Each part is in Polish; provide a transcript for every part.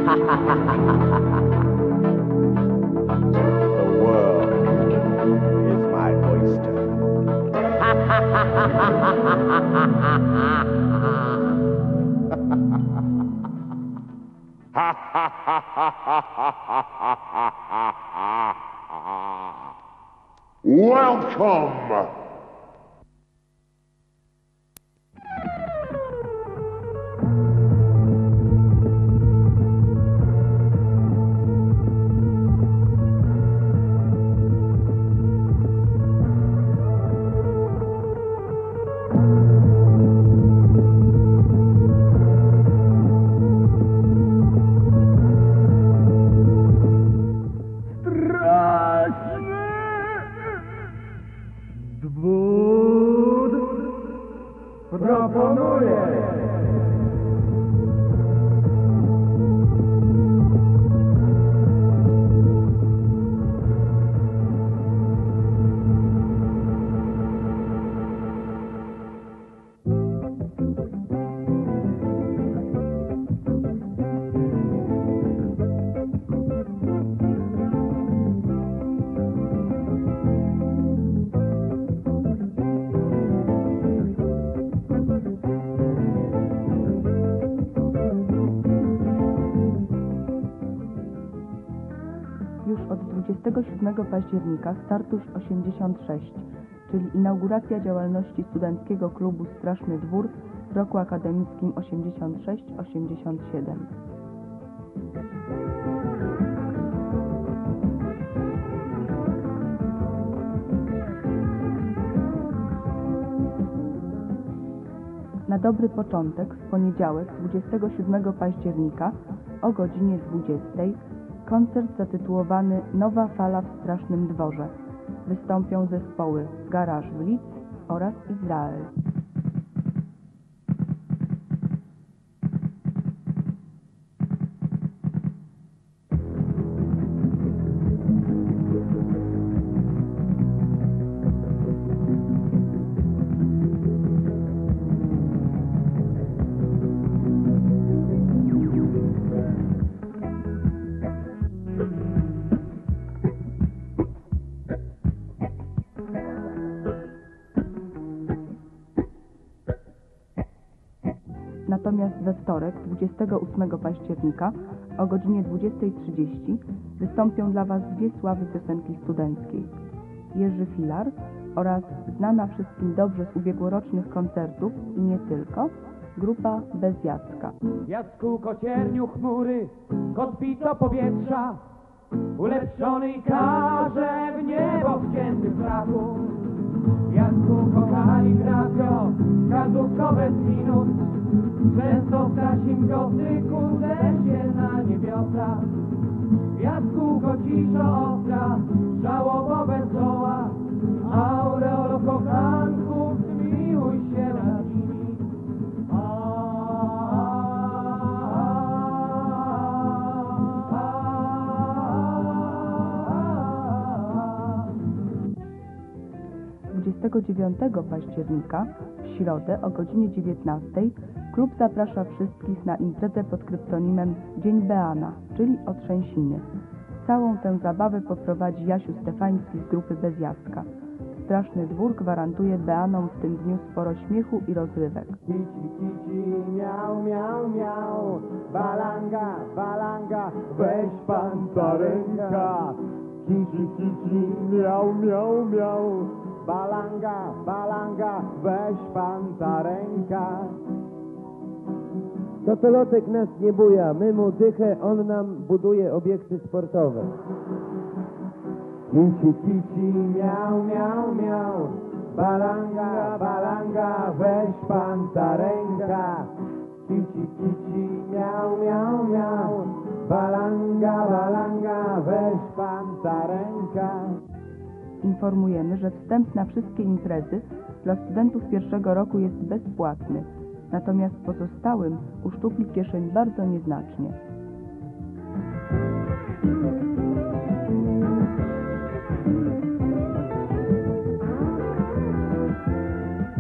world is my oyster. Welcome! Proponuję! Już od 27 października Startusz 86, czyli inauguracja działalności Studenckiego Klubu Straszny Dwór w roku akademickim 86-87. Na dobry początek w poniedziałek 27 października o godzinie 20 koncert zatytułowany Nowa fala w Strasznym Dworze. Wystąpią zespoły Garaż w Lidz oraz Izrael. Natomiast we wtorek, 28 października o godzinie 20:30 wystąpią dla Was dwie sławy piosenki studenckiej. Jerzy Filar oraz znana wszystkim dobrze z ubiegłorocznych koncertów i nie tylko, grupa Bez Jacka. Jacku kocierniu chmury, kotwico powietrza, ulepszony i każe w niebo wcięty flaku. Jacku kokali grafio, kadłubko bez minut, często w tasim gotyku zesie na niebiosa. Jacku kociszo ostra, żałobo bez zoła, aureolo kochanków, zmiłuj się nad nimi. 29 października w środę o godzinie 19 klub zaprasza wszystkich na imprezę pod kryptonimem Dzień Beana, czyli Otrzęsiny. Całą tę zabawę poprowadzi Jasiu Stefański z grupy Bez Jacka. Straszny Dwór gwarantuje Beanom w tym dniu sporo śmiechu i rozrywek. Kici, kici, miau, miau, miau, balanga, balanga, weź pan za ręka. Kici, kici, miau, miau, miau, balanga, balanga, weź pan za ręka. Totolotek nas nie buja, my mu dychę, on nam buduje obiekty sportowe. Kici, kici, miau, miau, miau, balanga, balanga, weź pan za ręka. Kici, kici, miau, miau, miau, balanga, balanga, weź pan za ręka. Informujemy, że wstęp na wszystkie imprezy dla studentów pierwszego roku jest bezpłatny, natomiast pozostałym uszczupli kieszeń bardzo nieznacznie.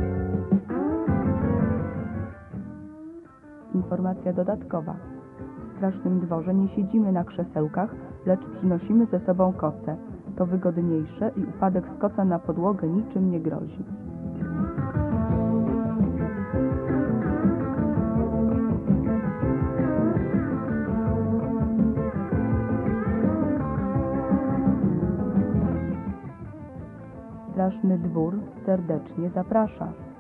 Informacja dodatkowa. strasznym dworze nie siedzimy na krzesełkach, lecz przynosimy ze sobą koce. To wygodniejsze i upadek z koca na podłogę niczym nie grozi. Straszny dwór serdecznie zaprasza.